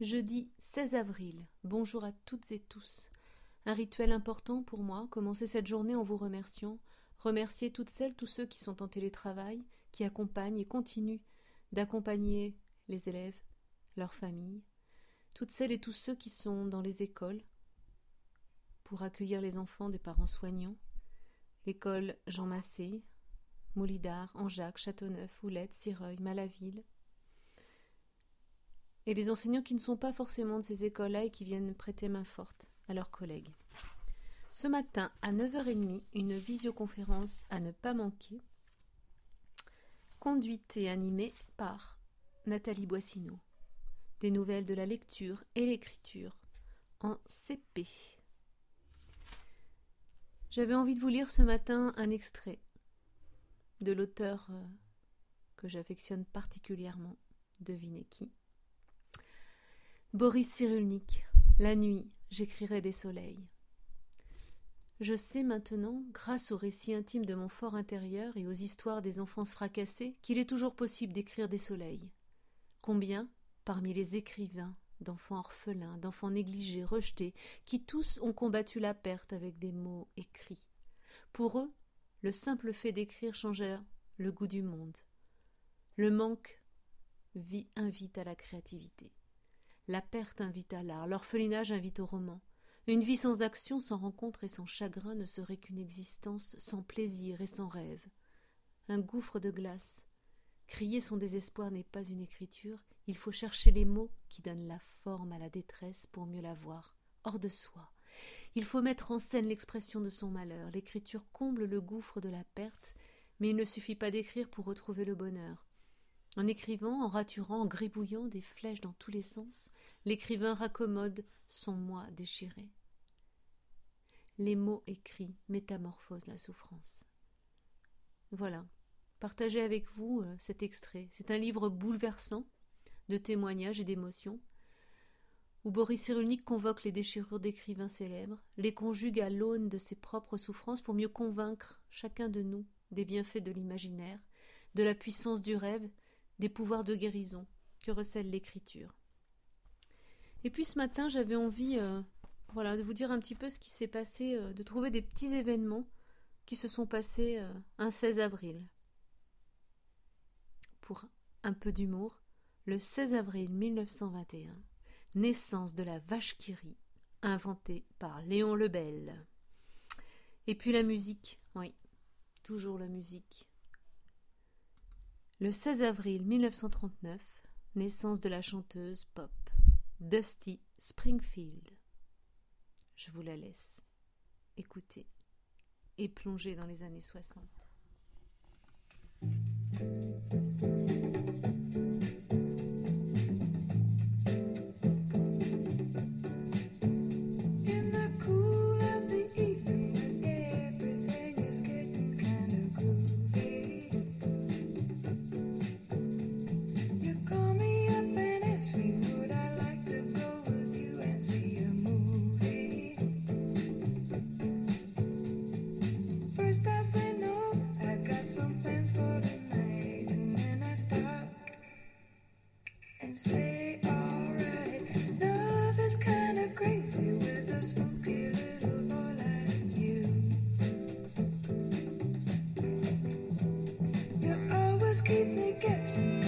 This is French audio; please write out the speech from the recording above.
Jeudi 16 avril, bonjour à toutes et tous. Un rituel important pour moi, commencer cette journée en vous remerciant, remercier toutes celles, tous ceux qui sont en télétravail, qui accompagnent et continuent d'accompagner les élèves, leurs familles, toutes celles et tous ceux qui sont dans les écoles pour accueillir les enfants des parents soignants, l'école Jean Massé, Moulidard, Angeac, Châteauneuf, Houlette, Sireuil, Malaville, et les enseignants qui ne sont pas forcément de ces écoles-là et qui viennent prêter main forte à leurs collègues. Ce matin, à 9h30, une visioconférence à ne pas manquer, conduite et animée par Nathalie Boissineau. Des nouvelles de la lecture et l'écriture en CP. J'avais envie de vous lire ce matin un extrait de l'auteur que j'affectionne particulièrement, devinez qui. Boris Cyrulnik, la nuit, j'écrirai des soleils. Je sais maintenant, grâce aux récits intimes de mon fort intérieur et aux histoires des enfances fracassées, qu'il est toujours possible d'écrire des soleils. Combien, parmi les écrivains, d'enfants orphelins, d'enfants négligés, rejetés, qui tous ont combattu la perte avec des mots écrits. Pour eux, le simple fait d'écrire changeait le goût du monde. Le manque invite à la créativité. La perte invite à l'art, l'orphelinage invite au roman. Une vie sans action, sans rencontre et sans chagrin ne serait qu'une existence sans plaisir et sans rêve. Un gouffre de glace. Crier son désespoir n'est pas une écriture, il faut chercher les mots qui donnent la forme à la détresse pour mieux la voir, hors de soi. Il faut mettre en scène l'expression de son malheur. L'écriture comble le gouffre de la perte, mais il ne suffit pas d'écrire pour retrouver le bonheur. En écrivant, en raturant, en gribouillant des flèches dans tous les sens, l'écrivain raccommode son moi déchiré. Les mots écrits métamorphosent la souffrance. Voilà, partagez avec vous cet extrait. C'est un livre bouleversant de témoignages et d'émotions, où Boris Cyrulnik convoque les déchirures d'écrivains célèbres, les conjugue à l'aune de ses propres souffrances pour mieux convaincre chacun de nous des bienfaits de l'imaginaire, de la puissance du rêve, des pouvoirs de guérison que recèle l'écriture. Et puis ce matin, j'avais envie de vous dire un petit peu ce qui s'est passé, de trouver des petits événements qui se sont passés un 16 avril. Pour un peu d'humour, le 16 avril 1921, naissance de la vache qui rit, inventée par Léon Lebel. Et puis la musique, oui, toujours la musique. Le 16 avril 1939, naissance de la chanteuse pop Dusty Springfield. Je vous la laisse écouter et plonger dans les années 60. Say alright, love is kinda crazy with a spooky little boy like you. You always keep me guessing.